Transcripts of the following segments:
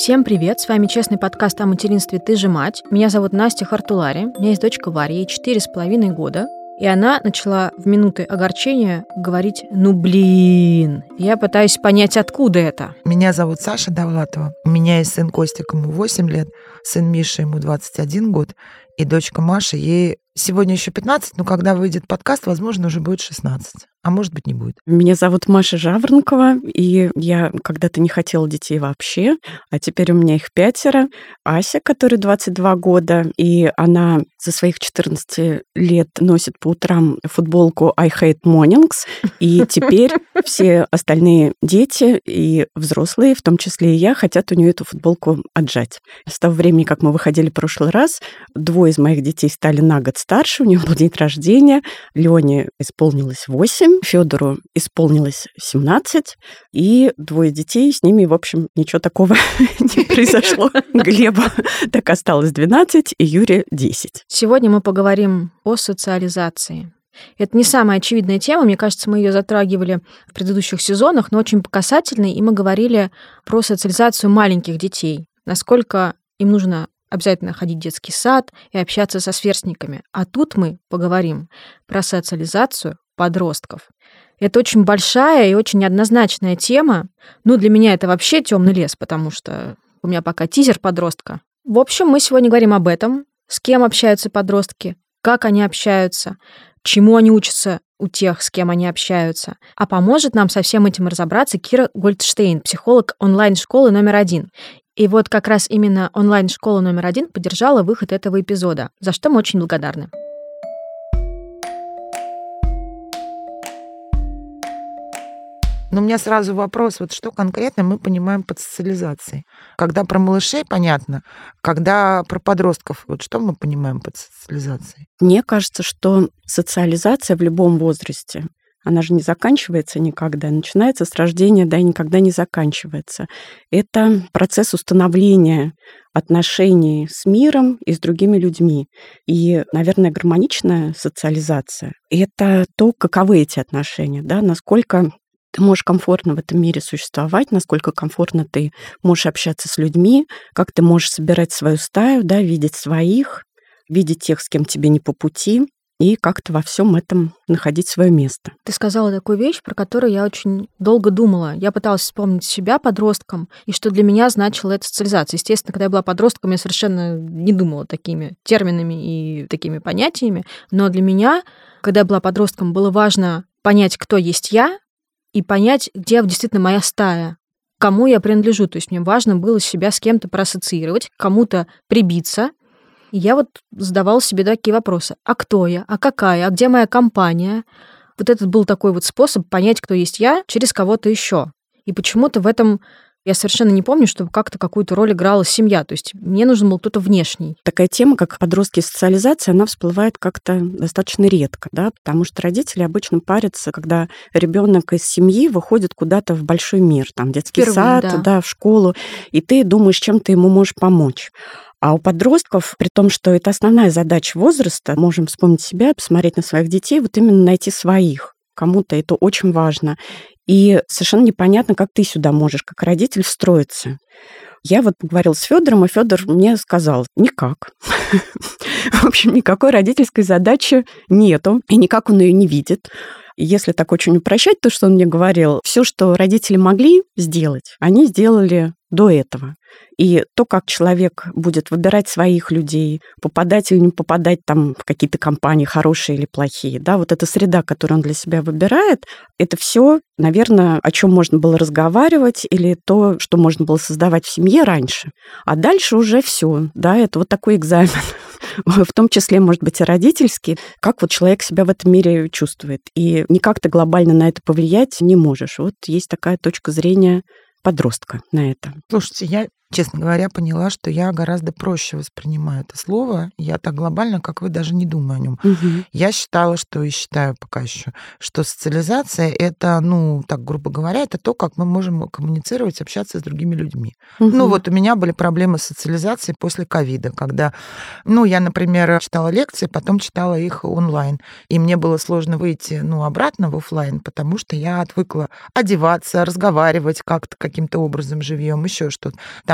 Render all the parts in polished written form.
Всем привет, с вами честный подкаст о материнстве «Ты же мать». Меня зовут Настя Хартулари, у меня есть дочка Варя, ей 4,5 года. И она начала в минуты огорчения говорить «ну блин». Я пытаюсь понять, откуда это. Меня зовут Саша Довлатова. У меня есть сын Костик, ему 8 лет, сын Миша, ему 21 год, и дочка Маша, ей сегодня еще 15, но когда выйдет подкаст, возможно, уже будет 16. А может быть, не будет. Меня зовут Маша Жаворонкова, и я когда-то не хотела детей вообще, а теперь у меня их 5. Ася, которой 22 года, и она за своих 14 лет носит по утрам футболку «I hate mornings», и теперь все остальные дети и взрослые, в том числе и я, хотят у нее эту футболку отжать. С того времени, как мы выходили в прошлый раз, 2 из моих детей стали на год старше, у них был день рождения, Лене исполнилось 8, Федору исполнилось 17, и 2 детей, с ними, в общем, ничего такого не произошло. Глеба так осталось 12, и Юре 10. Сегодня мы поговорим о социализации. Это не самая очевидная тема, мне кажется, мы ее затрагивали в предыдущих сезонах, но очень показательной, и мы говорили про социализацию маленьких детей, насколько им нужно обязательно ходить в детский сад и общаться со сверстниками. А тут мы поговорим про социализацию подростков. Это очень большая и очень неоднозначная тема. Ну, для меня это вообще темный лес, потому что у меня пока тизер подростка. В общем, мы сегодня говорим об этом, с кем общаются подростки, как они общаются, чему они учатся у тех, с кем они общаются. А поможет нам со всем этим разобраться Кира Гольдштейн, психолог онлайн-школы номер 1. И вот как раз именно онлайн-школа номер 1 поддержала выход этого эпизода, за что мы очень благодарны. Но у меня сразу вопрос, вот что конкретно мы понимаем под социализацией? Когда про малышей понятно, когда про подростков, вот что мы понимаем под социализацией? Мне кажется, что социализация в любом возрасте, она же не заканчивается никогда, начинается с рождения, да, и никогда не заканчивается. Это процесс установления отношений с миром и с другими людьми. И, наверное, гармоничная социализация — это то, каковы эти отношения, да, насколько ты можешь комфортно в этом мире существовать, насколько комфортно ты можешь общаться с людьми, как ты можешь собирать свою стаю, да, видеть своих, видеть тех, с кем тебе не по пути, и как-то во всем этом находить свое место. Ты сказала такую вещь, про которую я очень долго думала. Я пыталась вспомнить себя подростком, и что для меня значила эта социализация. Естественно, когда я была подростком, я совершенно не думала такими терминами и такими понятиями, но для меня, когда я была подростком, было важно понять, кто есть я, и понять, где действительно моя стая, кому я принадлежу. То есть мне важно было себя с кем-то проассоциировать, к кому-то прибиться. И я вот задавала себе такие вопросы. А кто я? А какая? А где моя компания? Вот этот был такой вот способ понять, кто есть я, через кого-то еще. И почему-то в этом я совершенно не помню, чтобы как-то какую-то роль играла семья. То есть мне нужен был кто-то внешний. Такая тема, как подростки и социализация, она всплывает как-то достаточно редко, да, потому что родители обычно парятся, когда ребенок из семьи выходит куда-то в большой мир, там детский Впервые, сад, да, в школу, и ты думаешь, чем ты ему можешь помочь. А у подростков, при том, что это основная задача возраста, можем вспомнить себя, посмотреть на своих детей, вот именно найти своих. Кому-то это очень важно. И совершенно непонятно, как ты сюда можешь, как родитель, встроиться. Я вот поговорила с Федором, и Федор мне сказал: никак. В общем, никакой родительской задачи нету, и никак он ее не видит. Если так очень упрощать то, что он мне говорил, все, что родители могли сделать, они сделали до этого. И то, как человек будет выбирать своих людей, попадать или не попадать там в какие-то компании, хорошие или плохие, да, вот эта среда, которую он для себя выбирает, это все, наверное, о чем можно было разговаривать или то, что можно было создавать в семье раньше. А дальше уже все, да, это вот такой экзамен, в том числе, может быть, и родительский, как вот человек себя в этом мире чувствует. И никак ты глобально на это повлиять не можешь. Вот есть такая точка зрения подростка на это. Слушайте, я, честно говоря, поняла, что я гораздо проще воспринимаю это слово. Я так глобально, как вы, даже не думаю о нем. Угу. Я считала, что и считаю пока еще, что социализация — это, ну, так грубо говоря, это то, как мы можем коммуницировать, общаться с другими людьми. Угу. Ну, вот у меня были проблемы с социализацией после ковида, когда, ну, я, например, читала лекции, потом читала их онлайн, и мне было сложно выйти, ну, обратно в офлайн, потому что я отвыкла одеваться, разговаривать как-то каким-то образом живьем, еще что-то. Там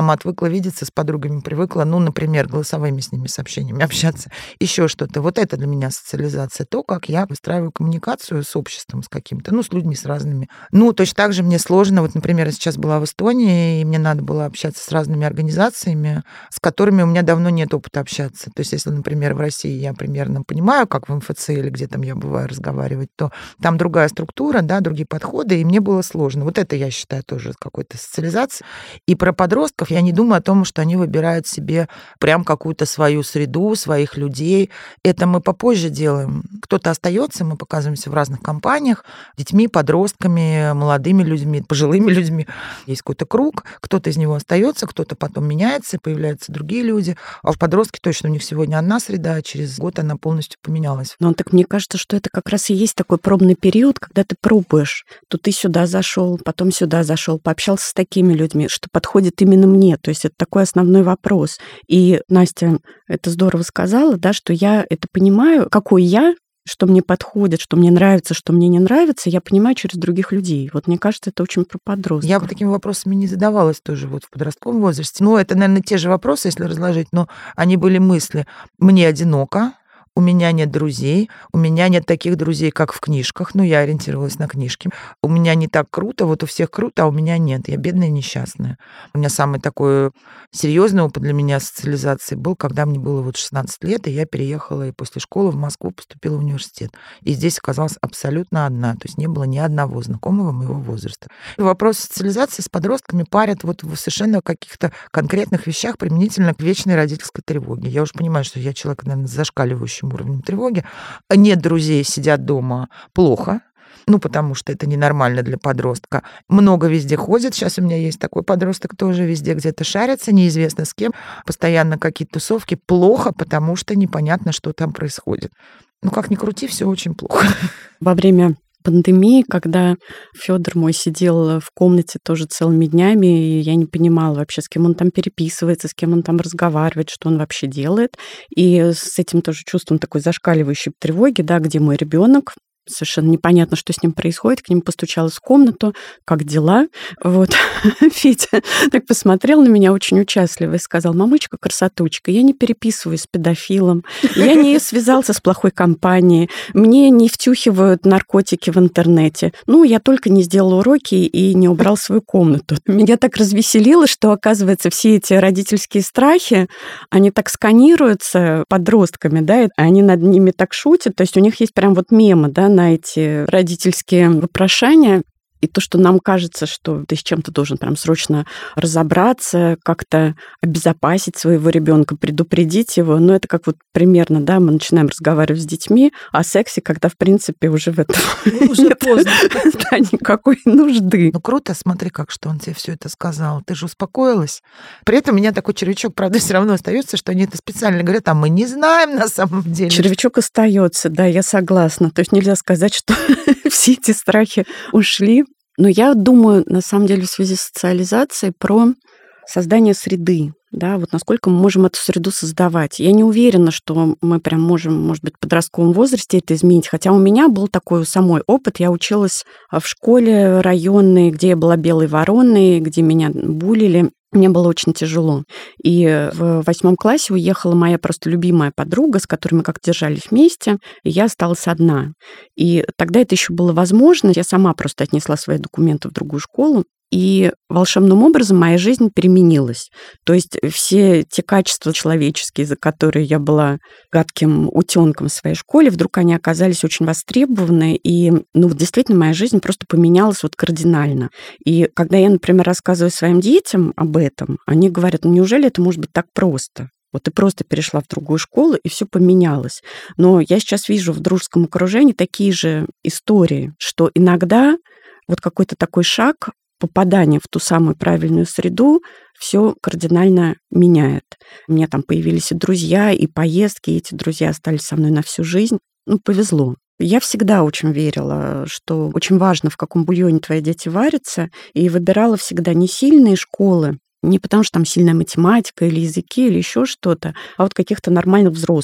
сама отвыкла видеться с подругами, привыкла, ну, например, голосовыми с ними сообщениями общаться, еще что-то. Вот это для меня социализация. То, как я выстраиваю коммуникацию с обществом, с каким-то, ну, с людьми, с разными. Ну, точно так же мне сложно. Вот, например, я сейчас была в Эстонии, и мне надо было общаться с разными организациями, с которыми у меня давно нет опыта общаться. То есть, если, например, в России я примерно понимаю, как в МФЦ или где там я бываю разговаривать, то там другая структура, да, другие подходы, и мне было сложно. Вот это, я считаю, тоже какой-то социализацией. И про подростков я не думаю о том, что они выбирают себе прям какую-то свою среду, своих людей. Это мы попозже делаем. Кто-то остается, мы показываемся в разных компаниях, детьми, подростками, молодыми людьми, пожилыми людьми. Есть какой-то круг, кто-то из него остается, кто-то потом меняется, появляются другие люди. А в подростке точно у них сегодня одна среда, а через год она полностью поменялась. Ну, так мне кажется, что это как раз и есть такой пробный период, когда ты пробуешь. То ты сюда зашел, потом сюда зашел, пообщался с такими людьми, что подходит именно мне. То есть это такой основной вопрос. И Настя это здорово сказала, да, что я это понимаю, какой я, что мне подходит, что мне нравится, что мне не нравится, я понимаю через других людей. Вот мне кажется, это очень про подростков. Я бы такими вопросами не задавалась тоже вот в подростковом возрасте. Ну, это, наверное, те же вопросы, если разложить, но они были мысли. Мне одиноко, у меня нет друзей, у меня нет таких друзей, как в книжках, ну, я ориентировалась на книжки. У меня не так круто, вот у всех круто, а у меня нет. Я бедная и несчастная. У меня самый такой серьезный опыт для меня социализации был, когда мне было вот 16 лет, и я переехала и после школы в Москву поступила в университет. И здесь оказалась абсолютно одна, то есть не было ни одного знакомого моего возраста. Вопрос социализации с подростками парят вот в совершенно каких-то конкретных вещах применительно к вечной родительской тревоге. Я уж понимаю, что я человек, наверное, с зашкаливающим уровнем тревоги. Нет друзей, сидят дома, плохо. Ну, потому что это ненормально для подростка. Много везде ходит. Сейчас у меня есть такой подросток тоже, везде где-то шарится, неизвестно с кем. Постоянно какие-то тусовки. Плохо, потому что непонятно, что там происходит. Ну, как ни крути, все очень плохо. Во время пандемии, когда Федор мой сидел в комнате тоже целыми днями, и я не понимала вообще, с кем он там переписывается, с кем он там разговаривает, что он вообще делает. И с этим тоже чувством такой зашкаливающей тревоги, да, где мой ребенок. Совершенно непонятно, что с ним происходит. К ним постучалась в комнату. Как дела? Вот. Федя так посмотрел на меня очень участливо и сказал: мамочка, красотучка, я не переписываюсь с педофилом, я не связался с плохой компанией, мне не втюхивают наркотики в интернете. Ну, я только не сделал уроки и не убрал свою комнату. Меня так развеселило, что, оказывается, все эти родительские страхи, они так сканируются подростками, да, и они над ними так шутят. То есть у них есть прям вот мемы, да, на эти родительские вопрошания. И то, что нам кажется, что ты с чем-то должен прям срочно разобраться, как-то обезопасить своего ребенка, предупредить его. Но это как вот примерно, да, мы начинаем разговаривать с детьми о сексе, когда, в принципе, уже в этом уже нет, поздно. да, никакой нужды. Ну, круто, смотри, как что он тебе все это сказал. Ты же успокоилась. При этом у меня такой червячок, правда, все равно остается, что они это специально говорят, а мы не знаем на самом деле. Червячок остается, да, я согласна. То есть нельзя сказать, что все эти страхи ушли. Но я думаю, на самом деле, в связи с социализацией про создание среды, да, вот насколько мы можем эту среду создавать. Я не уверена, что мы прям можем, может быть, в подростковом возрасте это изменить, хотя у меня был такой самой опыт. Я училась в школе районной, где я была белой вороной, где меня буллили. Мне было очень тяжело. И в 8 классе уехала моя просто любимая подруга, с которой мы как-то держались вместе, и я осталась одна. И тогда это еще было возможно. Я сама просто отнесла свои документы в другую школу, и волшебным образом моя жизнь переменилась. То есть все те качества человеческие, за которые я была гадким утенком в своей школе, вдруг они оказались очень востребованы, и действительно моя жизнь просто поменялась вот кардинально. И когда я, например, рассказываю своим детям об этом, они говорят: неужели это может быть так просто? Вот ты просто перешла в другую школу, и все поменялось. Но я сейчас вижу в дружеском окружении такие же истории, что иногда вот какой-то такой шаг, попадание в ту самую правильную среду, все кардинально меняет. У меня там появились и друзья, и поездки, и эти друзья остались со мной на всю жизнь. Повезло. Я всегда очень верила, что очень важно, в каком бульоне твои дети варятся, и выбирала всегда не сильные школы, не потому что там сильная математика или языки, или еще что-то, а вот каких-то нормальных взрослых.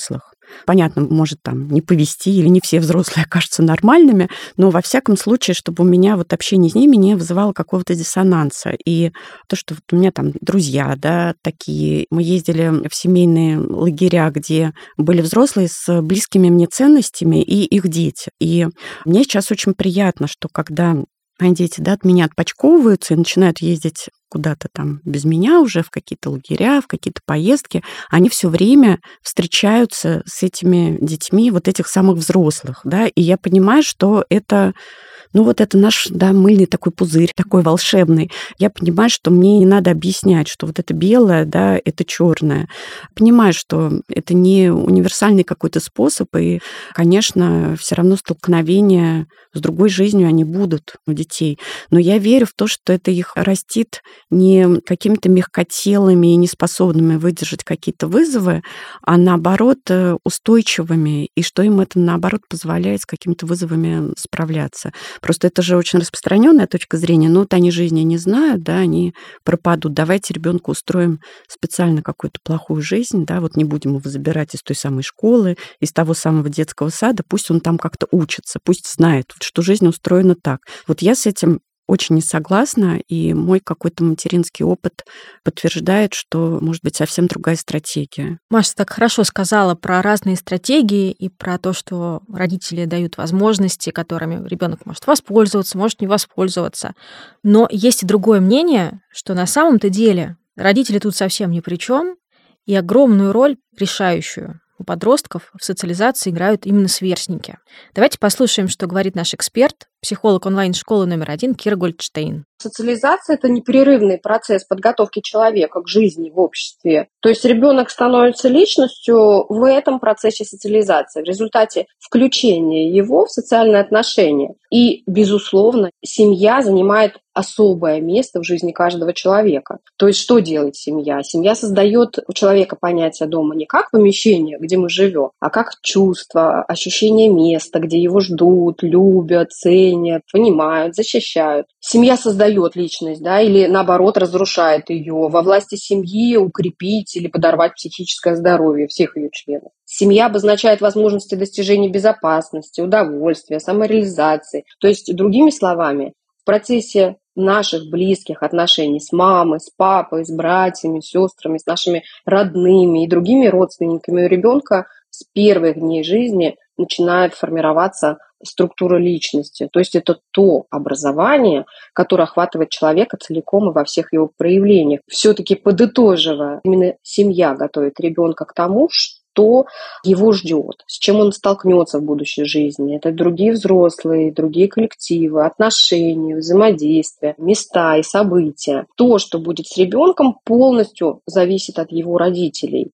Понятно, может там не повести, или не все взрослые окажутся нормальными, но во всяком случае, чтобы у меня вот общение с ними не вызывало какого-то диссонанса. И то, что вот у меня там друзья, да, такие, мы ездили в семейные лагеря, где были взрослые с близкими мне ценностями и их дети. И мне сейчас очень приятно, что когда мои дети, да, от меня отпочковываются и начинают ездить куда-то там без меня уже в какие-то лагеря, в какие-то поездки, они все время встречаются с этими детьми вот этих самых взрослых, да, и я понимаю, что это, ну вот это наш, да, мыльный такой пузырь, такой волшебный. Я понимаю, что мне не надо объяснять, что вот это белое, да, это черное. Понимаю, что это не универсальный какой-то способ, и, конечно, все равно столкновения с другой жизнью они будут у детей. Но я верю в то, что это их растит не какими-то мягкотелыми и неспособными выдержать какие-то вызовы, а наоборот устойчивыми, и что им это, наоборот, позволяет с какими-то вызовами справляться. Просто это же очень распространенная точка зрения. Ну, вот они жизни не знают, да, они пропадут. Давайте ребенку устроим специально какую-то плохую жизнь, да, вот не будем его забирать из той самой школы, из того самого детского сада, пусть он там как-то учится, пусть знает, что жизнь устроена так. Вот я с этим очень не согласна, и мой какой-то материнский опыт подтверждает, что может быть совсем другая стратегия. Маша так хорошо сказала про разные стратегии и про то, что родители дают возможности, которыми ребенок может воспользоваться, может не воспользоваться. Но есть и другое мнение, что на самом-то деле родители тут совсем ни при чем, и огромную роль, решающую у подростков, в социализации играют именно сверстники. Давайте послушаем, что говорит наш эксперт, психолог онлайн-школы номер 1 Кира Гольдштейн. Социализация – это непрерывный процесс подготовки человека к жизни в обществе. То есть ребенок становится личностью в этом процессе социализации, в результате включения его в социальные отношения. И, безусловно, семья занимает особое место в жизни каждого человека. То есть что делает семья? Семья создает у человека понятие дома не как помещение, где мы живем, а как чувство, ощущение места, где его ждут, любят, ценят, понимают, защищают. Семья создает личность, да, или наоборот разрушает ее. Во власти семьи укрепить или подорвать психическое здоровье всех ее членов. Семья обозначает возможности достижения безопасности, удовольствия, самореализации. То есть, другими словами, в процессе наших близких отношений с мамой, с папой, с братьями, с сестрами, с нашими родными и другими родственниками у ребенка с первых дней жизни начинает формироваться структура личности. То есть это то образование, которое охватывает человека целиком и во всех его проявлениях. Все-таки подытоживая, именно семья готовит ребенка к тому, что его ждет, с чем он столкнется в будущей жизни. Это другие взрослые, другие коллективы, отношения, взаимодействия, места и события. То, что будет с ребенком, полностью зависит от его родителей.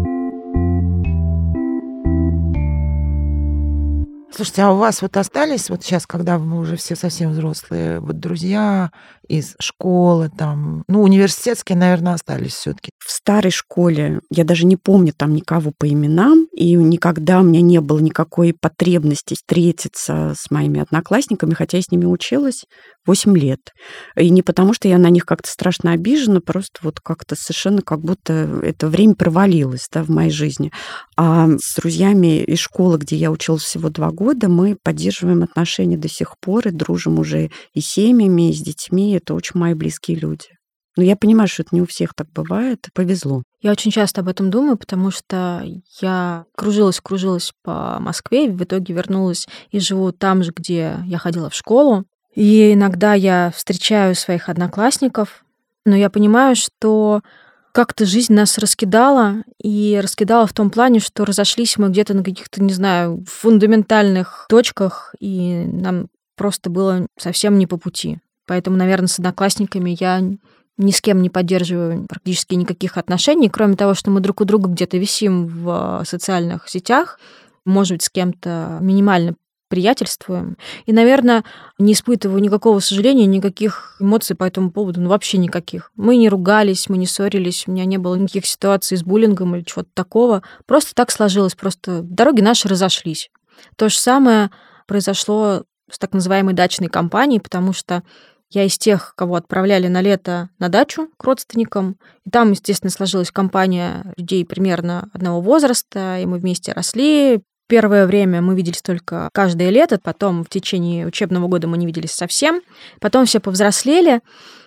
Слушайте, а у вас вот остались вот сейчас, когда мы уже все совсем взрослые, вот друзья из школы, там, ну, университетские, наверное, остались все-таки? В старой школе я даже не помню там никого по именам, и никогда у меня не было никакой потребности встретиться с моими одноклассниками, хотя я с ними училась 8 лет. И не потому, что я на них как-то страшно обижена, просто вот как-то совершенно как будто это время провалилось, да, в моей жизни. А с друзьями из школы, где я училась всего 2 года, мы поддерживаем отношения до сих пор и дружим уже и с семьями, и с детьми. Это очень мои близкие люди. Но я понимаю, что это не у всех так бывает. Повезло. Я очень часто об этом думаю, потому что я кружилась по Москве, и в итоге вернулась и живу там же, где я ходила в школу. И иногда я встречаю своих одноклассников, но я понимаю, что как-то жизнь нас раскидала, и раскидала в том плане, что разошлись мы где-то на каких-то, не знаю, фундаментальных точках, и нам просто было совсем не по пути. Поэтому, наверное, с одноклассниками я ни с кем не поддерживаю практически никаких отношений, кроме того, что мы друг у друга где-то висим в социальных сетях, может быть, с кем-то минимально приятельствуем. И, наверное, не испытываю никакого сожаления, никаких эмоций по этому поводу, ну вообще никаких. Мы не ругались, мы не ссорились, у меня не было никаких ситуаций с буллингом или чего-то такого. Просто так сложилось, просто дороги наши разошлись. То же самое произошло с так называемой дачной компанией, потому что Я из тех, кого отправляли на лето на дачу к родственникам. И там, естественно, сложилась компания людей примерно одного возраста, и мы вместе росли. Первое время мы виделись только каждое лето, потом в течение учебного года мы не виделись совсем. Потом все повзрослели,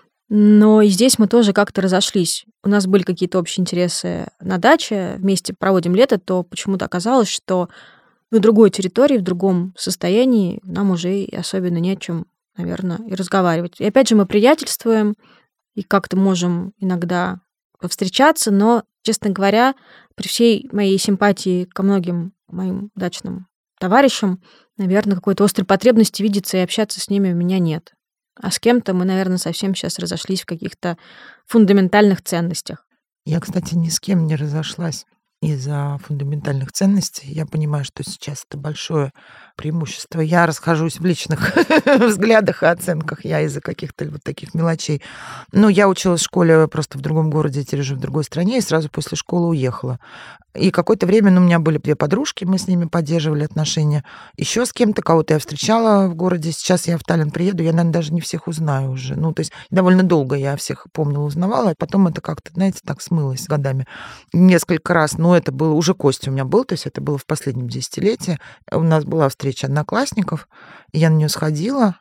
но и здесь мы тоже как-то разошлись. У нас были какие-то общие интересы на даче, вместе проводим лето, то почему-то оказалось, что на другой территории, в другом состоянии нам уже и особенно не о чем, наверное, и разговаривать. И опять же мы приятельствуем и как-то можем иногда повстречаться, но, честно говоря, при всей моей симпатии ко многим моим дачным товарищам, наверное, какой-то острой потребности видеться и общаться с ними у меня нет. А с кем-то мы, наверное, совсем сейчас разошлись в каких-то фундаментальных ценностях. Я, кстати, ни с кем не разошлась из-за фундаментальных ценностей. Я понимаю, что сейчас это большое преимущество. Я расхожусь в личных взглядах и оценках. Я из-за каких-то вот таких мелочей. Ну, я училась в школе просто в другом городе, теперь уже в другой стране, и сразу после школы уехала. И какое-то время, у меня были 2 подружки, мы с ними поддерживали отношения. Еще с кем-то, кого-то я встречала в городе. Сейчас я в Таллин приеду, я, наверное, даже не всех узнаю уже. Ну, то есть довольно долго я всех помнила, узнавала, а потом это как-то, знаете, так смылось годами. Несколько раз, но это было уже Костя у меня был, то есть это было в последнем десятилетии. У нас была встреча одноклассников, и я на нее сходила.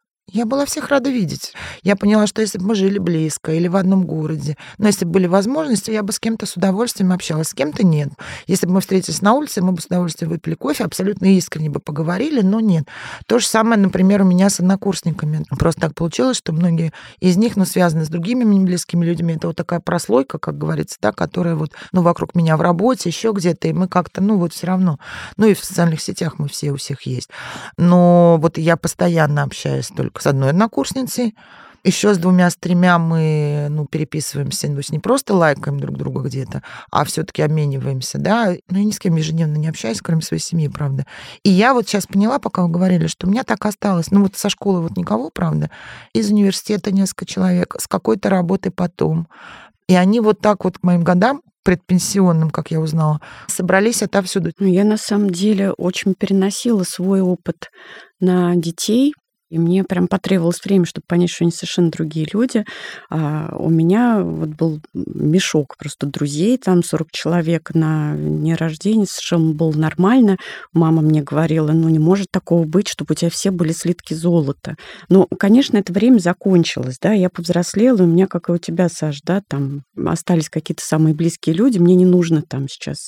Я была всех рада видеть. Я поняла, что если бы мы жили близко или в одном городе, но если бы были возможности, я бы с кем-то с удовольствием общалась, с кем-то нет. Если бы мы встретились на улице, мы бы с удовольствием выпили кофе, абсолютно искренне бы поговорили, но нет. То же самое, например, у меня с однокурсниками. Просто так получилось, что многие из них, связаны с другими мне близкими людьми. Это вот такая прослойка, как говорится, да, которая вот, вокруг меня в работе, еще где-то, и мы как-то, все равно. И в социальных сетях мы все у всех есть. Но вот я постоянно общаюсь только с одной однокурсницей, еще с 2, с 3 мы, переписываемся, то есть не просто лайкаем друг друга где-то, а все-таки обмениваемся, да. Но я ни с кем ежедневно не общаюсь, кроме своей семьи, правда. И я вот сейчас поняла, пока вы говорили, что у меня так осталось, со школы вот никого, правда, из университета несколько человек, с какой-то работы потом. И они вот так вот к моим годам предпенсионным, как я узнала, собрались отовсюду. Я на самом деле очень переносила свой опыт на детей. И мне прям потребовалось время, чтобы понять, что они совершенно другие люди. А у меня вот был мешок просто друзей, там 40 человек на дне рождения, совершенно было нормально. Мама мне говорила, не может такого быть, чтобы у тебя все были слитки золота. Но, конечно, это время закончилось, да, я повзрослела, и у меня, как и у тебя, Саш, да, там остались какие-то самые близкие люди, мне не нужно там сейчас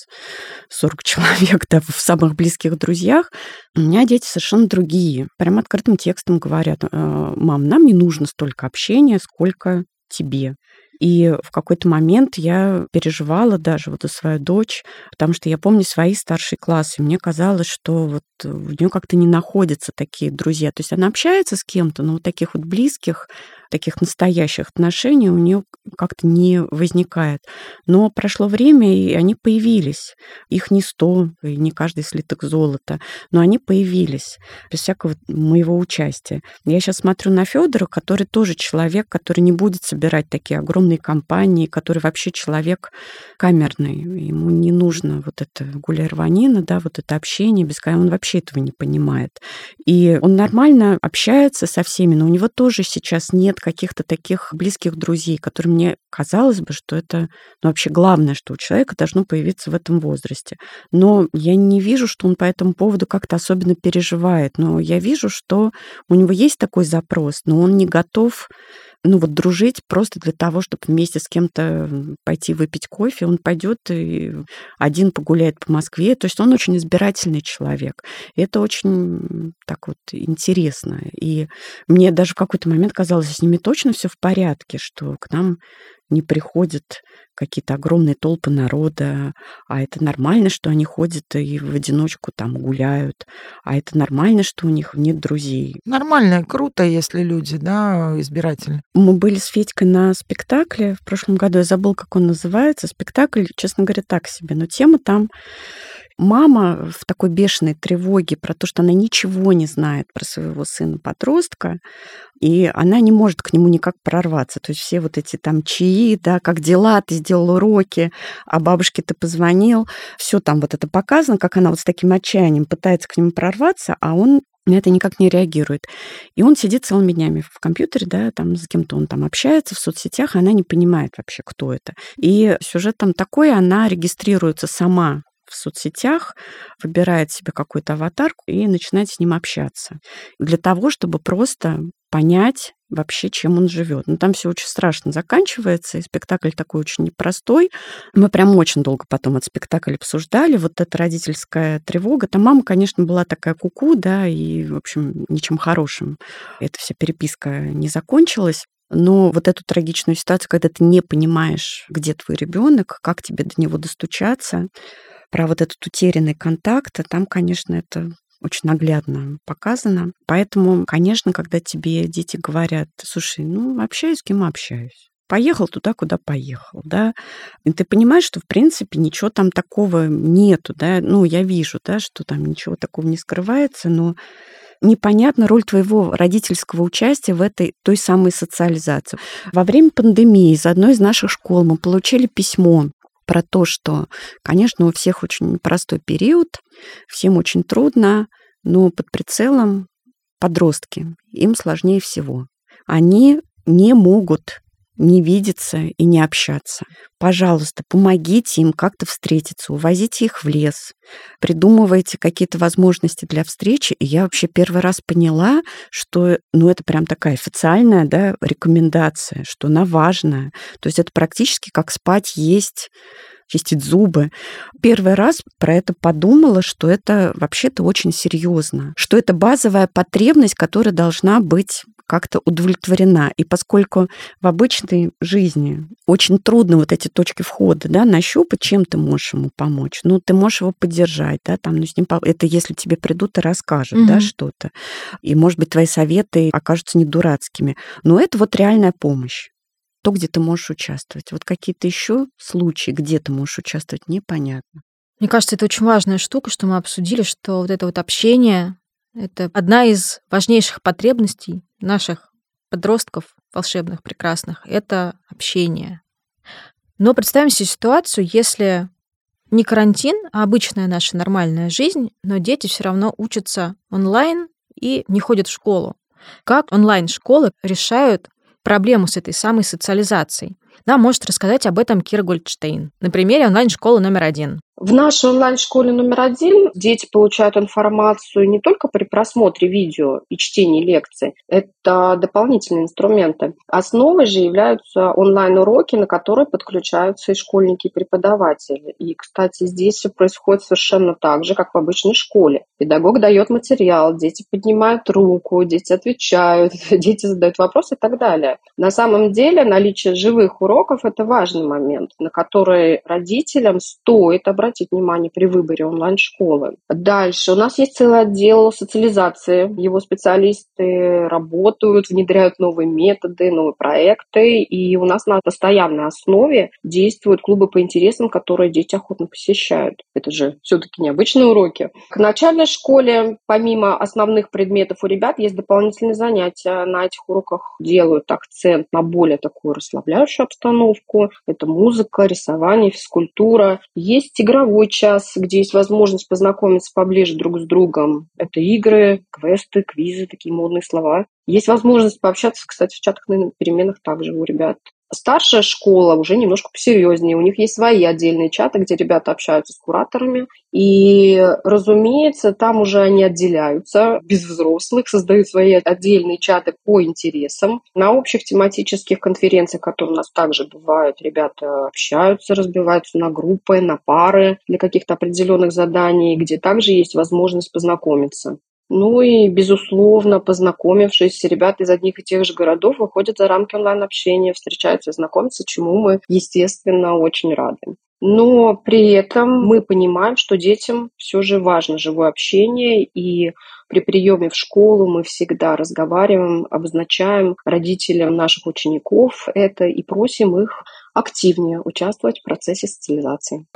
40 человек, да, в самых близких друзьях. У меня дети совершенно другие. Прям открытым текстом говорят: мам, нам не нужно столько общения, сколько тебе. И в какой-то момент я переживала даже вот за свою дочь, потому что я помню свои старшие классы. Мне казалось, что вот у нее как-то не находятся такие друзья. То есть она общается с кем-то, но вот таких вот близких, таких настоящих отношений у нее как-то не возникает. Но прошло время, и они появились. Их не 100, и не каждый слиток золота, но они появились без всякого моего участия. Я сейчас смотрю на Федора, который тоже человек, который не будет собирать такие огромные компании, который вообще человек камерный. Ему не нужно вот это гуляй-рванина, да, вот это общение, без которого он вообще этого не понимает. И он нормально общается со всеми, но у него тоже сейчас нет каких-то таких близких друзей, которые мне казалось бы, что это вообще главное, что у человека должно появиться в этом возрасте. Но я не вижу, что он по этому поводу как-то особенно переживает. Но я вижу, что у него есть такой запрос, но он не готов дружить просто для того, чтобы вместе с кем-то пойти выпить кофе. Он пойдет и один погуляет по Москве. То есть он очень избирательный человек. И это очень так вот интересно. И мне даже в какой-то момент казалось, с ними точно все в порядке, что к нам не приходят какие-то огромные толпы народа, а это нормально, что они ходят и в одиночку там гуляют, а это нормально, что у них нет друзей. Нормально, круто, если люди, да, избирательны. Мы были с Федькой на спектакле в прошлом году, я забыла, как он называется. Спектакль, честно говоря, так себе, но тема там: мама в такой бешеной тревоге про то, что она ничего не знает про своего сына-подростка, и она не может к нему никак прорваться. То есть все вот эти там чаи, да, как дела, ты сделал уроки, а бабушке ты позвонил. Все там вот это показано, как она вот с таким отчаянием пытается к нему прорваться, а он на это никак не реагирует. И он сидит целыми днями в компьютере, да, там с кем-то он там общается в соцсетях, и она не понимает вообще, кто это. И сюжет там такой, она регистрируется сама в соцсетях, выбирает себе какую-то аватарку и начинает с ним общаться. Для того, чтобы просто понять вообще, чем он живет. Но там все очень страшно заканчивается, и спектакль такой очень непростой. Мы прям очень долго потом этот спектакль обсуждали. Вот эта родительская тревога. Там мама, конечно, была такая куку, да, и, в общем, ничем хорошим эта вся переписка не закончилась. Но вот эту трагичную ситуацию, когда ты не понимаешь, где твой ребенок, как тебе до него достучаться, про вот этот утерянный контакт, там, конечно, это очень наглядно показано. Поэтому, конечно, когда тебе дети говорят: слушай, общаюсь, с кем общаюсь. Поехал туда, куда поехал, да. И ты понимаешь, что, в принципе, ничего там такого нету, да. Я вижу, да, что там ничего такого не скрывается, но непонятна роль твоего родительского участия в этой той самой социализации. Во время пандемии из одной из наших школ мы получили письмо про то, что, конечно, у всех очень непростой период, всем очень трудно, но под прицелом подростки, им сложнее всего. Они не могут не видеться и не общаться. Пожалуйста, помогите им как-то встретиться, увозите их в лес, придумывайте какие-то возможности для встречи. И я вообще первый раз поняла, что это прям такая официальная, да, рекомендация, что она важная. То есть это практически как спать, есть, чистить зубы. Первый раз про это подумала, что это вообще-то очень серьезно, что это базовая потребность, которая должна быть как-то удовлетворена. И поскольку в обычной жизни очень трудно вот эти точки входа, да, нащупать, чем ты можешь ему помочь. Ты можешь его поддержать, да, там, с ним, это если тебе придут и расскажут, да, что-то. И, может быть, твои советы окажутся не дурацкими. Но это вот реальная помощь. То, где ты можешь участвовать. Вот какие-то еще случаи, где ты можешь участвовать, непонятно. Мне кажется, это очень важная штука, что мы обсудили, что вот это вот общение — это одна из важнейших потребностей наших подростков волшебных, прекрасных. Это общение. Но представим себе ситуацию, если не карантин, а обычная наша нормальная жизнь, но дети все равно учатся онлайн и не ходят в школу. Как онлайн-школы решают проблему с этой самой социализацией? Нам может рассказать об этом Кира Гольдштейн на примере онлайн-школы номер 1. В нашей онлайн-школе номер 1 дети получают информацию не только при просмотре видео и чтении лекций, это дополнительные инструменты. Основой же являются онлайн-уроки, на которые подключаются и школьники, и преподаватели. И, кстати, здесь все происходит совершенно так же, как в обычной школе. Педагог дает материал, дети поднимают руку, дети отвечают, дети задают вопросы и так далее. На самом деле наличие живых уроков – это важный момент, на который родителям стоит обратить внимание при выборе онлайн-школы. Дальше. У нас есть целый отдел социализации. Его специалисты работают, внедряют новые методы, новые проекты. И у нас на постоянной основе действуют клубы по интересам, которые дети охотно посещают. Это же все-таки необычные уроки. К начальной школе, помимо основных предметов, у ребят есть дополнительные занятия. На этих уроках делают акцент на более такую расслабляющую обстановку. Это музыка, рисование, физкультура. Есть игровой час, где есть возможность познакомиться поближе друг с другом. Это игры, квесты, квизы, такие модные слова. Есть возможность пообщаться, кстати, в чатах на переменах также у ребят. Старшая школа уже немножко посерьезнее. У них есть свои отдельные чаты, где ребята общаются с кураторами. И, разумеется, там уже они отделяются без взрослых, создают свои отдельные чаты по интересам. На общих тематических конференциях, которые у нас также бывают, ребята общаются, разбиваются на группы, на пары для каких-то определенных заданий, где также есть возможность познакомиться. И, безусловно, познакомившись, ребята из одних и тех же городов выходят за рамки онлайн-общения, встречаются, знакомятся, чему мы, естественно, очень рады. Но при этом мы понимаем, что детям все же важно живое общение, и при приеме в школу мы всегда разговариваем, обозначаем родителям наших учеников это и просим их активнее участвовать в процессе социализации.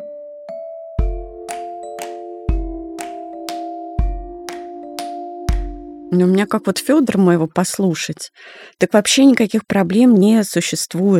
У меня как вот Федор моего послушать, так вообще никаких проблем не существует.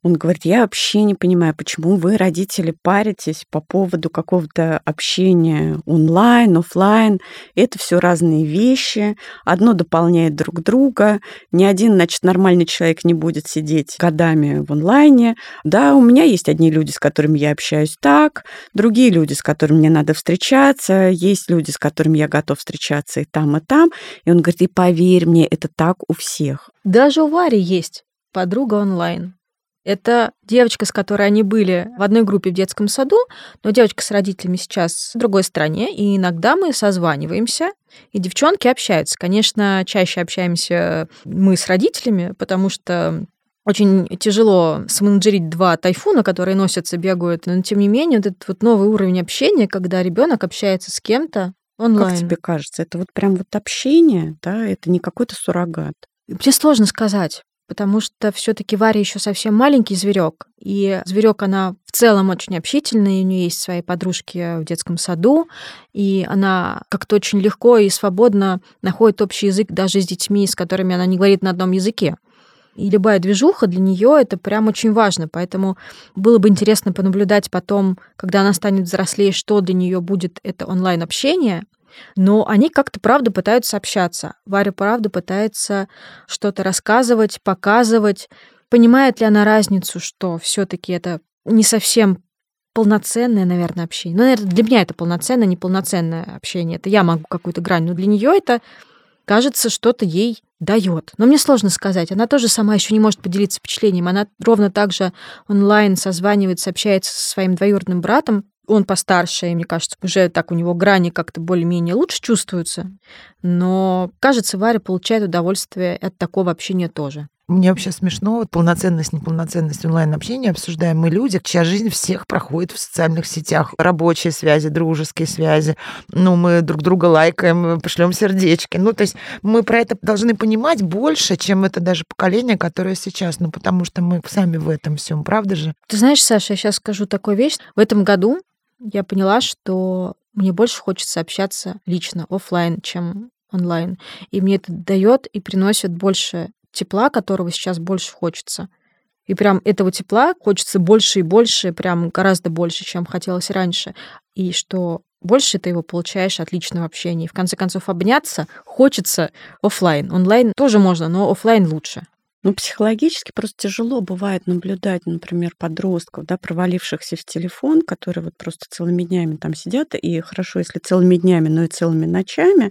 Он говорит, я вообще не понимаю, почему вы, родители, паритесь по поводу какого-то общения онлайн, офлайн. Это все разные вещи. Одно дополняет друг друга. Ни один, значит, нормальный человек не будет сидеть годами в онлайне. Да, у меня есть одни люди, с которыми я общаюсь так, другие люди, с которыми мне надо встречаться, есть люди, с которыми я готов встречаться и там, и там. И он говорит, и поверь мне, это так у всех. Даже у Вари есть подруга онлайн. Это девочка, с которой они были в одной группе в детском саду, но девочка с родителями сейчас в другой стране, и иногда мы созваниваемся, и девчонки общаются. Конечно, чаще общаемся мы с родителями, потому что очень тяжело сменеджерить 2 тайфуна, которые носятся, бегают, но тем не менее вот этот вот новый уровень общения, когда ребенок общается с кем-то онлайн. Как тебе кажется, это вот прям вот общение, да, это не какой-то суррогат? Мне сложно сказать. Потому что все-таки Варя еще совсем маленький зверек, и зверек она в целом очень общительная, у нее есть свои подружки в детском саду, и она как-то очень легко и свободно находит общий язык даже с детьми, с которыми она не говорит на одном языке. И любая движуха для нее это прям очень важно, поэтому было бы интересно понаблюдать потом, когда она станет взрослее, что для нее будет это онлайн-общение. Но они как-то, правда, пытаются общаться. Варя, правда, пытается что-то рассказывать, показывать. Понимает ли она разницу, что все-таки это не совсем полноценное, наверное, общение? Ну, наверное, для меня это полноценное, неполноценное общение. Это я могу какую-то грань, но для нее это, кажется, что-то ей дает. Но мне сложно сказать. Она тоже сама еще не может поделиться впечатлением. Она ровно так же онлайн созванивается, общается со своим двоюродным братом. Он постарше, и, мне кажется, уже так у него грани как-то более-менее лучше чувствуются. Но, кажется, Варя получает удовольствие от такого общения тоже. Мне вообще смешно, вот полноценность, неполноценность онлайн-общения обсуждаем мы люди, чья жизнь всех проходит в социальных сетях. Рабочие связи, дружеские связи. Ну, мы друг друга лайкаем, пошлем сердечки. Ну, то есть мы про это должны понимать больше, чем это даже поколение, которое сейчас. Ну, потому что мы сами в этом всем, правда же? Ты знаешь, Саша, я сейчас скажу такую вещь. В этом году я поняла, что мне больше хочется общаться лично, офлайн, чем онлайн. И мне это дает и приносит больше тепла, которого сейчас больше хочется. И прям этого тепла хочется больше и больше, прям гораздо больше, чем хотелось раньше. И что больше ты его получаешь от личного общения. И в конце концов обняться хочется офлайн. Онлайн тоже можно, но офлайн лучше. Ну, психологически просто тяжело бывает наблюдать, например, подростков, да, провалившихся в телефон, которые вот просто целыми днями там сидят, и хорошо, если целыми днями, но и целыми ночами,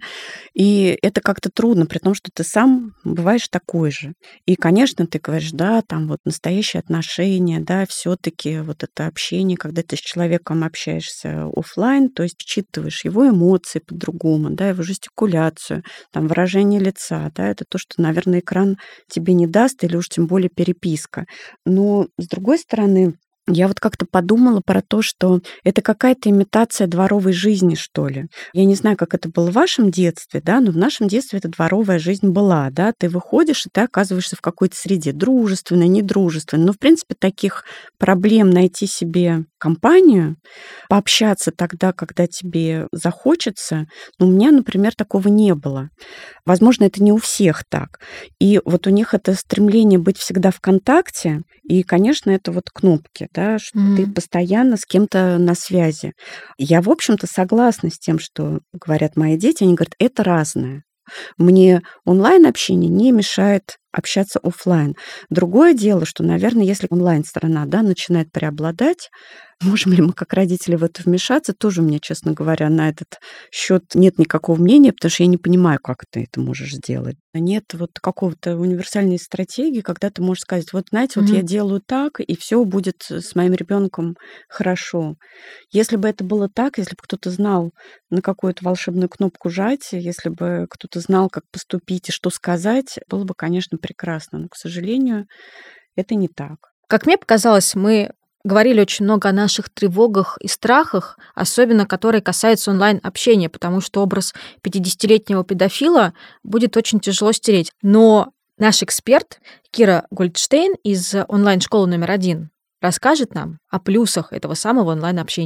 и это как-то трудно, при том, что ты сам бываешь такой же. И, конечно, ты говоришь, да, там вот настоящие отношения, да, все-таки вот это общение, когда ты с человеком общаешься офлайн, то есть считываешь его эмоции по-другому, да, его жестикуляцию, там выражение лица, да, это то, что, наверное, экран тебе не даст, или уж тем более переписка. Но, с другой стороны, я вот как-то подумала про то, что это какая-то имитация дворовой жизни, что ли. Я не знаю, как это было в вашем детстве, да, но в нашем детстве эта дворовая жизнь была, да. Ты выходишь, и ты оказываешься в какой-то среде, дружественной, недружественной. Но, в принципе, таких проблем найти себе компанию, пообщаться тогда, когда тебе захочется, ну, у меня, например, такого не было. Возможно, это не у всех так. И вот у них это стремление быть всегда в контакте, и, конечно, это вот кнопки, да, что ты постоянно с кем-то на связи. Я, в общем-то, согласна с тем, что говорят мои дети. Они говорят, это разное. Мне онлайн-общение не мешает общаться офлайн. Другое дело, что, наверное, если онлайн-сторона, да, начинает преобладать, можем ли мы как родители в это вмешаться, тоже у меня, честно говоря, на этот счет нет никакого мнения, потому что я не понимаю, как ты это можешь сделать. Нет вот какого-то универсальной стратегии, когда ты можешь сказать, вот знаете, вот я делаю так, и все будет с моим ребенком хорошо. Если бы это было так, если бы кто-то знал, на какую-то волшебную кнопку жать, если бы кто-то знал, как поступить и что сказать, было бы, конечно, прекрасно. Но, к сожалению, это не так. Как мне показалось, мы говорили очень много о наших тревогах и страхах, особенно которые касаются онлайн-общения, потому что образ 50-летнего педофила будет очень тяжело стереть. Но наш эксперт Кира Гольдштейн из онлайн-школы номер 1 расскажет нам о плюсах этого самого онлайн-общения.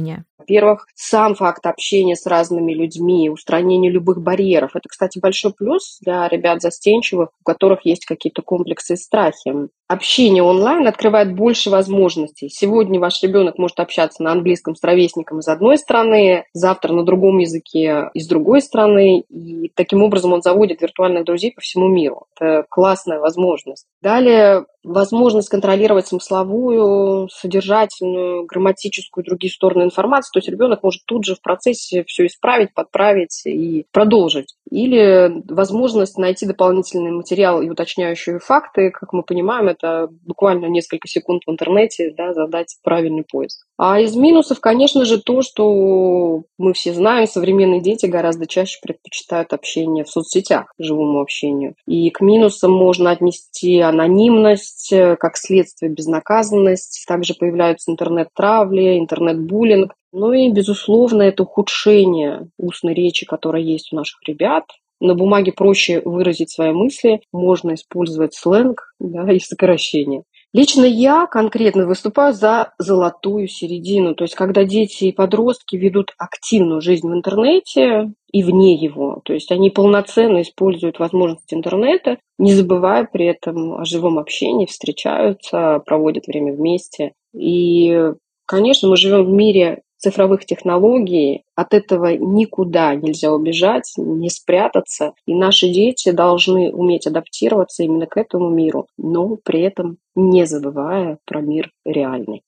Во-первых, сам факт общения с разными людьми, устранение любых барьеров. Это, кстати, большой плюс для ребят застенчивых, у которых есть какие-то комплексы и страхи. Общение онлайн открывает больше возможностей. Сегодня ваш ребенок может общаться на английском с ровесником из одной страны, завтра на другом языке из другой страны, и таким образом он заводит виртуальных друзей по всему миру. Это классная возможность. Далее, возможность контролировать смысловую, содержательную, грамматическую и другие стороны информации. То есть ребенок может тут же в процессе все исправить, подправить и продолжить. Или возможность найти дополнительный материал и уточняющие факты. Как мы понимаем, это буквально несколько секунд в интернете, да, задать правильный поиск. А из минусов, конечно же, то, что мы все знаем, современные дети гораздо чаще предпочитают общение в соцсетях, живому общению. И к минусам можно отнести анонимность, как следствие безнаказанность. Также появляются интернет-травли, интернет-буллинг. Ну и, безусловно, это ухудшение устной речи, которая есть у наших ребят. На бумаге проще выразить свои мысли, можно использовать сленг, да, и сокращения. Лично я конкретно выступаю за золотую середину. То есть, когда дети и подростки ведут активную жизнь в интернете и вне его. То есть, они полноценно используют возможности интернета, не забывая при этом о живом общении, встречаются, проводят время вместе. И, конечно, мы живем в мире цифровых технологий, от этого никуда нельзя убежать, не спрятаться. И наши дети должны уметь адаптироваться именно к этому миру, но при этом не забывая про мир реальный.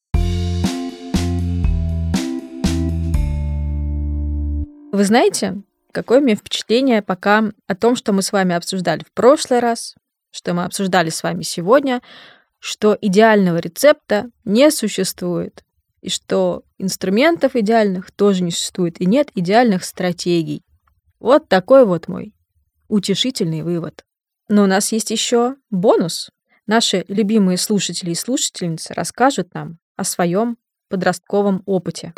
Вы знаете, какое у меня впечатление пока о том, что мы с вами обсуждали в прошлый раз, что мы обсуждали с вами сегодня, что идеального рецепта не существует. И что инструментов идеальных тоже не существует, и нет идеальных стратегий. Вот такой вот мой утешительный вывод. Но у нас есть еще бонус. Наши любимые слушатели и слушательницы расскажут нам о своем подростковом опыте.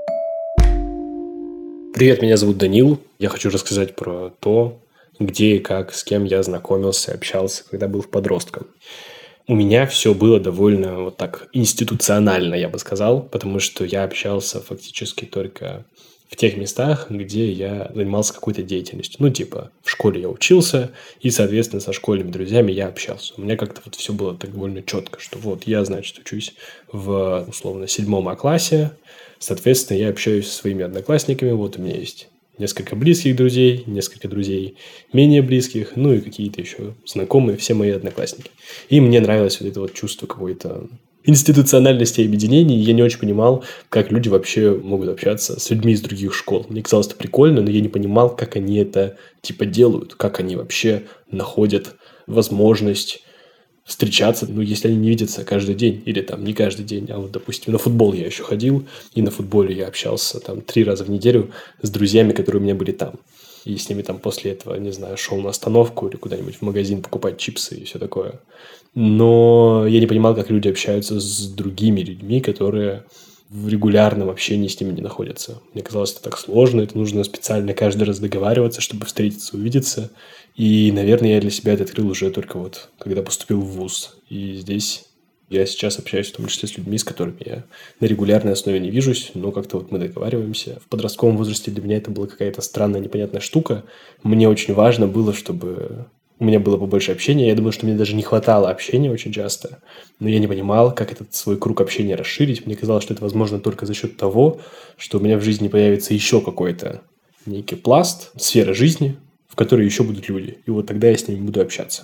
Привет, меня зовут Данил. Я хочу рассказать про то, где и как, с кем я знакомился, общался, когда был подростком. У меня все было довольно вот так институционально, я бы сказал, потому что я общался фактически только в тех местах, где я занимался какой-то деятельностью. Ну, типа, в школе я учился, и, соответственно, со школьными друзьями я общался. У меня как-то вот все было так довольно четко, что вот я, значит, учусь в, условно, 7 классе, соответственно, я общаюсь со своими одноклассниками, вот у меня есть несколько близких друзей, несколько друзей менее близких, ну и какие-то еще знакомые, все мои одноклассники. И мне нравилось вот это вот чувство какой-то институциональности и объединений. Я не очень понимал, как люди вообще могут общаться с людьми из других школ. Мне казалось это прикольно, но я не понимал, как они это типа делают, как они вообще находят возможность встречаться, ну, если они не видятся каждый день, или там не каждый день, а вот, допустим, на футбол я еще ходил, и на футболе я общался там 3 раза в неделю с друзьями, которые у меня были там. И с ними там после этого, не знаю, шел на остановку или куда-нибудь в магазин покупать чипсы и все такое. Но я не понимал, как люди общаются с другими людьми, которые в регулярном общении с ними не находятся. Мне казалось, это так сложно, это нужно специально каждый раз договариваться, чтобы встретиться, увидеться. И, наверное, я для себя это открыл уже только вот, когда поступил в вуз. И здесь я сейчас общаюсь в том числе с людьми, с которыми я на регулярной основе не вижусь, но как-то вот мы договариваемся. В подростковом возрасте для меня это была какая-то странная, непонятная штука. Мне очень важно было, чтобы у меня было побольше общения. Я думаю, что мне даже не хватало общения очень часто. Но я не понимал, как этот свой круг общения расширить. Мне казалось, что это возможно только за счет того, что у меня в жизни появится еще какой-то некий пласт, сфера жизни, в которой еще будут люди. И вот тогда я с ними буду общаться.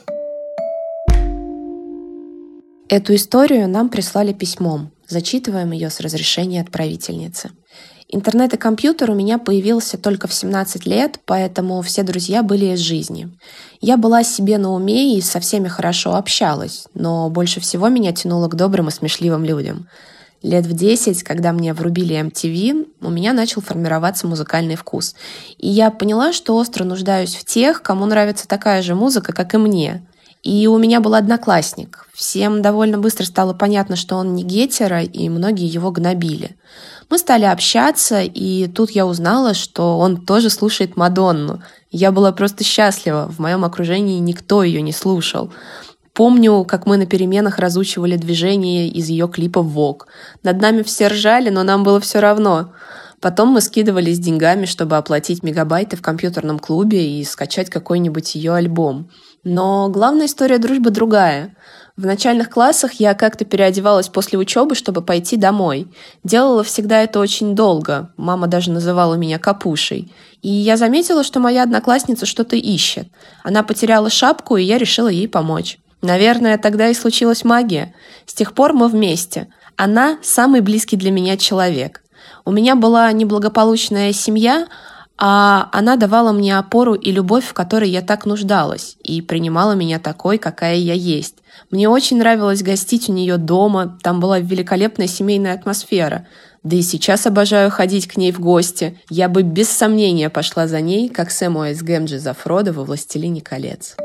Эту историю нам прислали письмом. Зачитываем ее с разрешения отправительницы. Интернет и компьютер у меня появился только в 17 лет, поэтому все друзья были из жизни. Я была себе на уме и со всеми хорошо общалась, но больше всего меня тянуло к добрым и смешливым людям. Лет в 10, когда мне врубили MTV, у меня начал формироваться музыкальный вкус. И я поняла, что остро нуждаюсь в тех, кому нравится такая же музыка, как и мне. И у меня был одноклассник. Всем довольно быстро стало понятно, что он не гетеро, и многие его гнобили. Мы стали общаться, и тут я узнала, что он тоже слушает Мадонну. Я была просто счастлива. В моем окружении никто ее не слушал. Помню, как мы на переменах разучивали движения из ее клипа «Vogue». Над нами все ржали, но нам было все равно. Потом мы скидывались деньгами, чтобы оплатить мегабайты в компьютерном клубе и скачать какой-нибудь ее альбом. Но главная история дружбы другая. В начальных классах я как-то переодевалась после учебы, чтобы пойти домой. Делала всегда это очень долго. Мама даже называла меня капушей. И я заметила, что моя одноклассница что-то ищет. Она потеряла шапку, и я решила ей помочь. Наверное, тогда и случилась магия. С тех пор мы вместе. Она самый близкий для меня человек. У меня была неблагополучная семья, а она давала мне опору и любовь, в которой я так нуждалась, и принимала меня такой, какая я есть. Мне очень нравилось гостить у нее дома, там была великолепная семейная атмосфера. Да и сейчас обожаю ходить к ней в гости. Я бы без сомнения пошла за ней, как Сэмуэль Гэмджи за Фродо во «Властелине колец».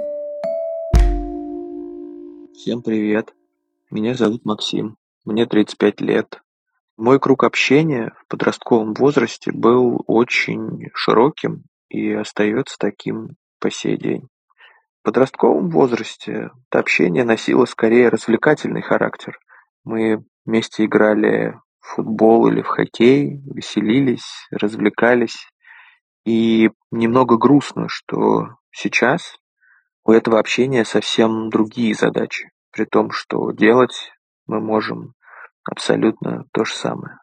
Всем привет. Меня зовут Максим. Мне 35 лет. Мой круг общения в подростковом возрасте был очень широким и остается таким по сей день. В подростковом возрасте это общение носило скорее развлекательный характер. Мы вместе играли в футбол или в хоккей, веселились, развлекались. И немного грустно, что сейчас у этого общения совсем другие задачи, при том, что делать мы можем абсолютно то же самое.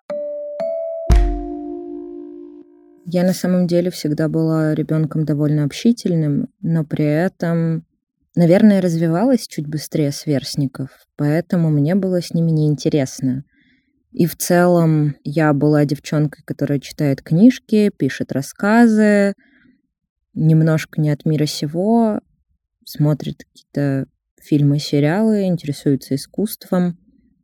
Я на самом деле всегда была ребенком довольно общительным, но при этом, наверное, развивалась чуть быстрее сверстников, поэтому мне было с ними неинтересно. И в целом я была девчонкой, которая читает книжки, пишет рассказы, немножко не от мира сего, смотрит какие-то фильмы, сериалы, интересуется искусством.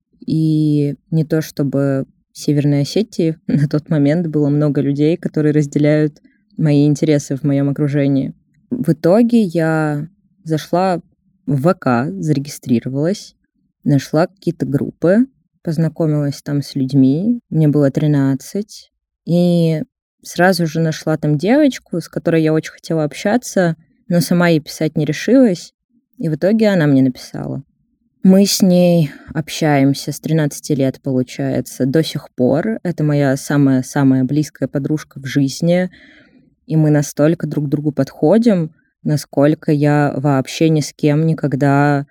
И не то чтобы в Северной Осетии на тот момент было много людей, которые разделяют мои интересы в моем окружении. В итоге я зашла в ВК, зарегистрировалась, нашла какие-то группы, познакомилась там с людьми, мне было 13, и сразу же нашла там девочку, с которой я очень хотела общаться, но сама ей писать не решилась, и в итоге она мне написала. Мы с ней общаемся с 13 лет, получается, до сих пор. Это моя самая-самая близкая подружка в жизни, и мы настолько друг к другу подходим, насколько я вообще ни с кем никогда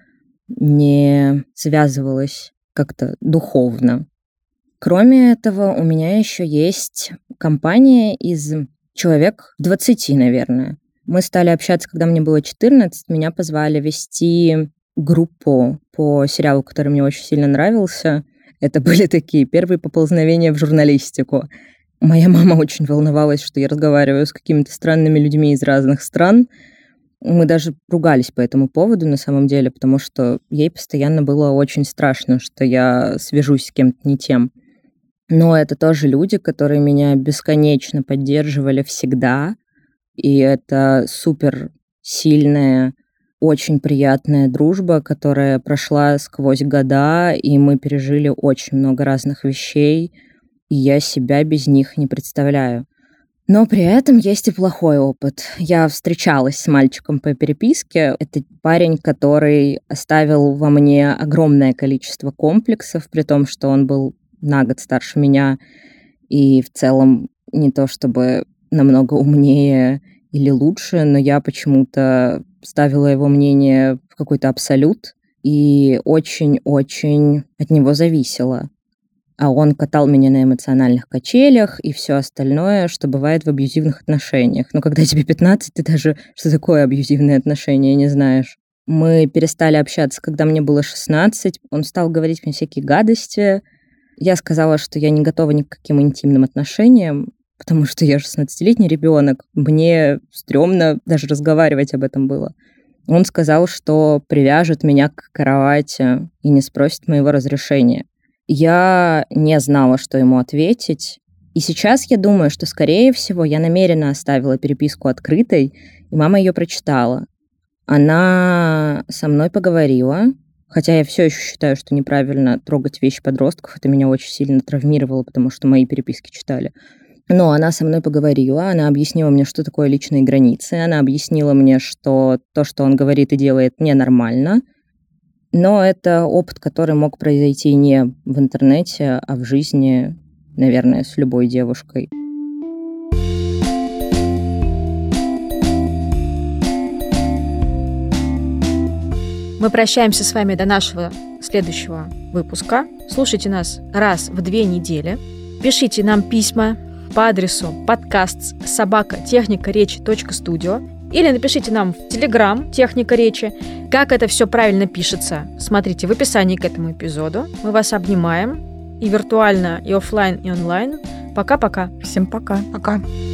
не связывалась как-то духовно. Кроме этого, у меня еще есть компания из человек 20, наверное. Мы стали общаться, когда мне было 14. Меня позвали вести группу по сериалу, который мне очень сильно нравился. Это были такие первые поползновения в журналистику. Моя мама очень волновалась, что я разговариваю с какими-то странными людьми из разных стран. Мы даже ругались по этому поводу, на самом деле, потому что ей постоянно было очень страшно, что я свяжусь с кем-то не тем. Но это тоже люди, которые меня бесконечно поддерживали всегда. И это супер сильная, очень приятная дружба, которая прошла сквозь года, и мы пережили очень много разных вещей, и я себя без них не представляю. Но при этом есть и плохой опыт. Я встречалась с мальчиком по переписке. Это парень, который оставил во мне огромное количество комплексов, при том, что он был на год старше меня, и в целом не то чтобы намного умнее или лучше, но я почему-то ставила его мнение в какой-то абсолют и очень-очень от него зависела. А он катал меня на эмоциональных качелях и все остальное, что бывает в абьюзивных отношениях. Но когда тебе 15, ты даже, что такое абьюзивные отношения, не знаешь. Мы перестали общаться, когда мне было 16. Он стал говорить мне всякие гадости. Я сказала, что я не готова ни к каким интимным отношениям, потому что я 16-летний ребенок. Мне стрёмно даже разговаривать об этом было. Он сказал, что привяжет меня к кровати и не спросит моего разрешения. Я не знала, что ему ответить. И сейчас я думаю, что, скорее всего, я намеренно оставила переписку открытой, и мама ее прочитала. Она со мной поговорила, хотя я все еще считаю, что неправильно трогать вещи подростков. Это меня очень сильно травмировало, потому что мои переписки читали. Но она со мной поговорила, она объяснила мне, что такое личные границы, она объяснила мне, что то, что он говорит и делает, ненормально. Но это опыт, который мог произойти не в интернете, а в жизни, наверное, с любой девушкой. Мы прощаемся с вами до нашего следующего выпуска. Слушайте нас раз в 2 недели. Пишите нам письма по адресу podcast@техникаречи.студио или напишите нам в Telegram «Техника речи». Как это все правильно пишется, смотрите в описании к этому эпизоду. Мы вас обнимаем и виртуально, и офлайн, и онлайн. Пока-пока. Всем пока. Пока.